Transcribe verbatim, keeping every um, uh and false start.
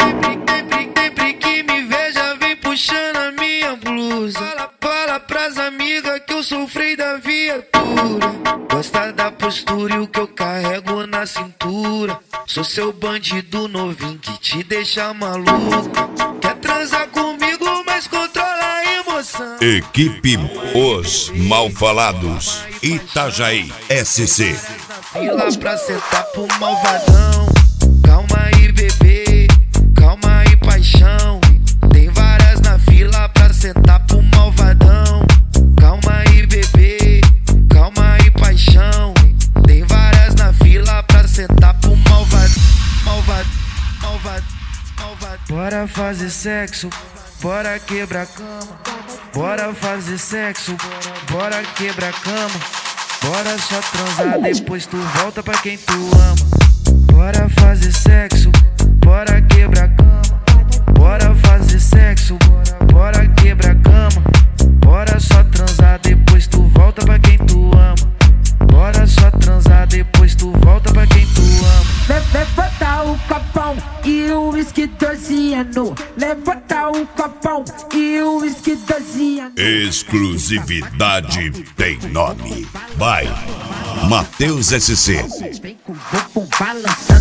Sempre, sempre que me veja, vem puxando a minha blusa. Fala, fala pras amigas que eu sofri da viatura. Gosta da postura e o que eu carrego na cintura. Sou seu bandido novinho que te deixa maluca. Quer transar comigo, mas controla a emoção. Equipe Os Malfalados, Itajaí, S C. Fila pra sentar pro malvadão. Calma aí, bebê, calma aí, paixão. Tem várias na fila pra sentar pro malvadão. Calma aí, bebê, calma aí, paixão. Tem várias na fila pra sentar pro malvado, malvado, malvado, malvado. Bora fazer sexo, bora quebrar cama. Bora fazer sexo, bora quebrar cama. Bora só transar, depois tu volta pra quem tu ama. Bora fazer sexo, bora quebrar cama. Bora fazer sexo, bora quebrar cama. Bora só transar, depois tu volta pra quem tu ama. Bora só transar, depois tu volta pra quem tu ama. Levanta o copão e o uísque doze anos. Levanta o copão e o uísque doze anos. Exclusividade tem nome. Vai, Matheus S C. Vem com o bumbum balançando.